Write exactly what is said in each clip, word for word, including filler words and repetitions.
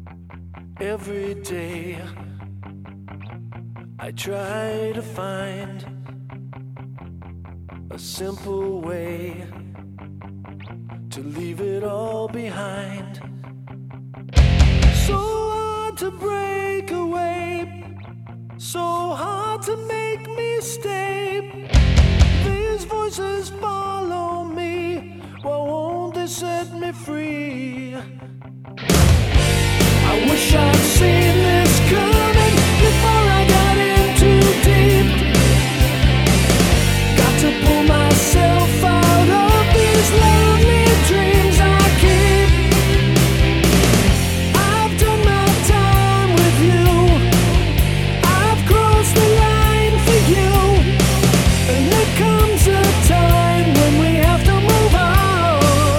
Every day I try to find a simple way to leave it all behind. So hard to break away, so hard to make me stay. These voices follow me, why won't they set me free? I wish I'd seen this coming before I got in too deep. Got to pull myself out of these lonely dreams I keep. I've done my time with you, I've crossed the line for you, and there comes a time when we have to move on.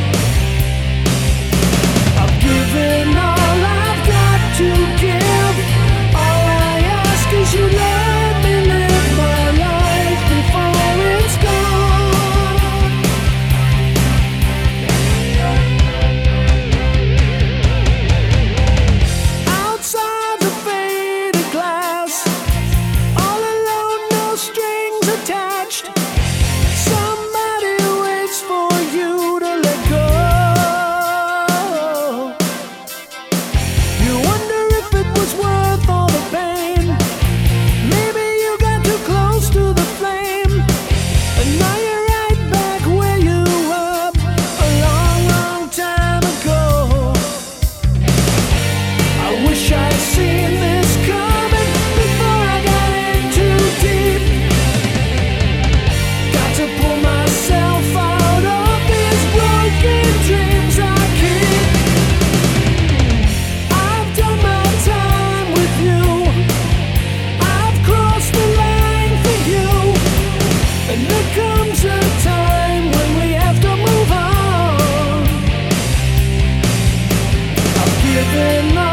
I've given all to give. All I ask is you let me live my life before it's gone. Outside the faded glass, all alone, no strings attached. Somebody waits for you to let go. Worth all the pain. Maybe you got too close to the flame, and now you're right back where you were a long, long time ago. I wish I'd seen this coming before I got in too deep. Got to pull myself out of these broken dreams I keep. I've done my time with you, I've crossed the line for you, and there comes a time when we have to move on. I've given